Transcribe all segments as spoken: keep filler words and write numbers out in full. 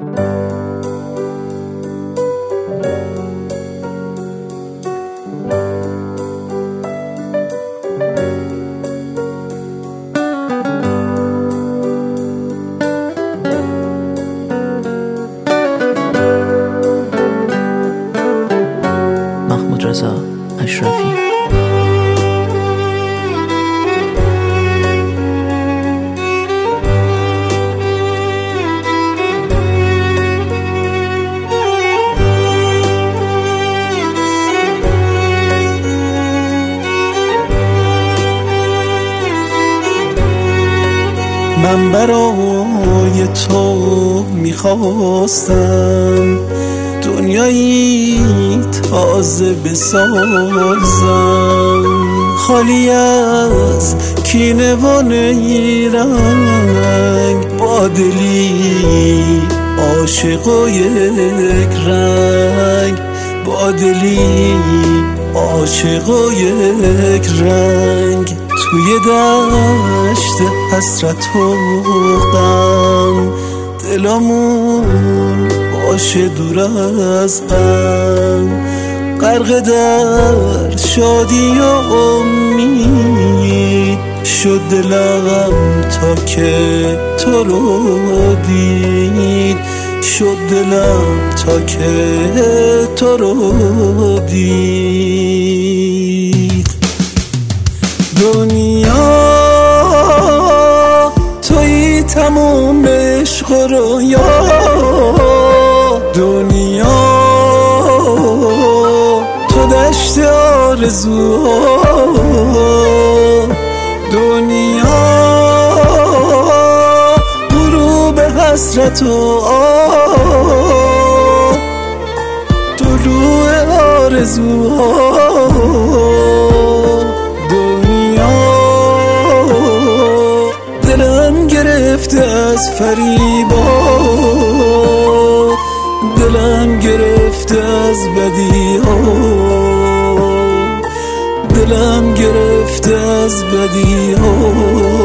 محمود رضا اشرفی. من برای تو میخواستم دنیایی تازه بسازم، خالی از کینه و نیرنگ، با دلی عاشق و یک رنگ، با دلی عاشق و یک رنگ. توی دشت حسرت و غم دلمون باشه دور از غم، غرق در شادی و امید شد دلم تا که تو رو دید، شد دلم تا که تو رو دید. دنیا توی تموم عشق و رویا، دنیا تو دشت آرزوها، دنیا غروب حسرت و آه، طلوع آرزوها. دلم گرفته از فریبا، دلم گرفته از بدی ها، دلم گرفته از بدی ها.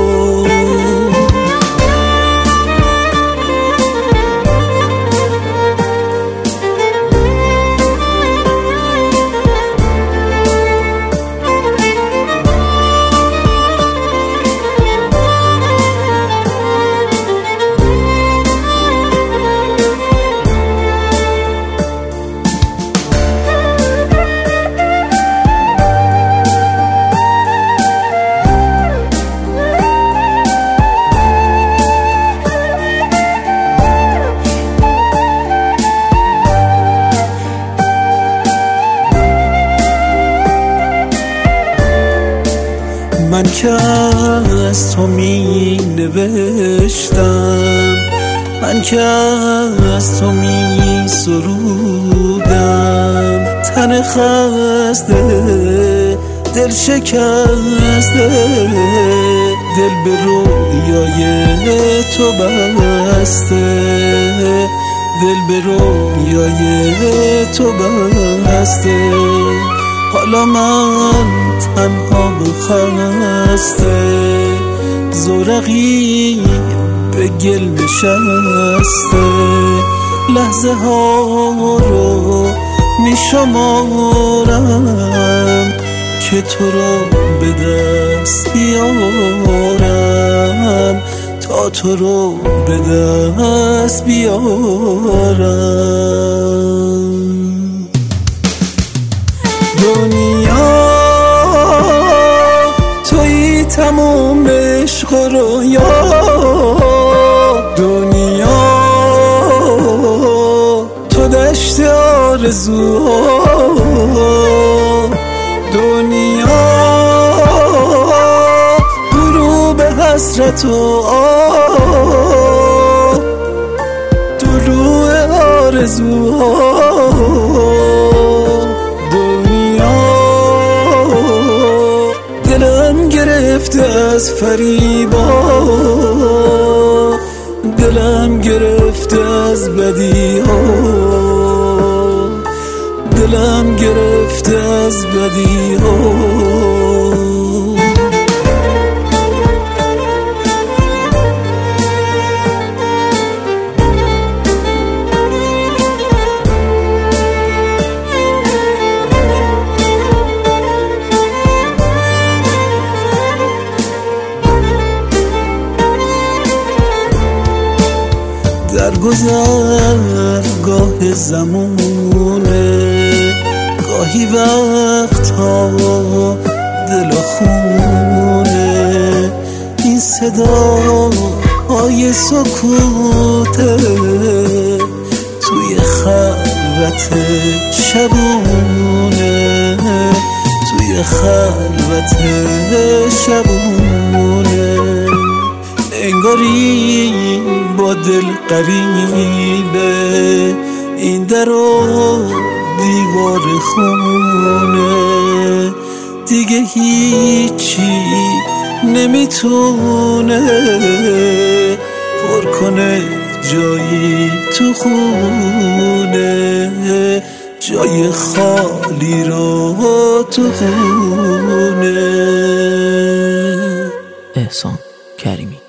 من که از تو می نوشتم، من که از تو می سرودم، تن خسته دل شکسته، دل به رویای تو بسته، دل به رویای تو بسته. حالا من تنها و خسته، زورقی به گل نشسته، لحظه ها رو می شمارم که تو رو به دست بیارم، تا تو رو به دست بیارم. دنیا توی تموم عشق و رویا، دنیا تو دشت آرزوها، دنیا غروب حسرت و آه، طلوع آرزوها. دلم گرفته از فریبا، دلم گرفته از بدی ها، دلم گرفته از بدی ها. در گذرگاه زمونه، گاهی وقتا دل خونه. این صدا های سکوته توی خلوت شبونه، توی خلوت شبونه. انگاری با دل قریبه این در و دیوار خونه، دیگه هیچی نمیتونه پر کنه جایی تو خونه، جای خالی رو تو خونه. احسان کریمی.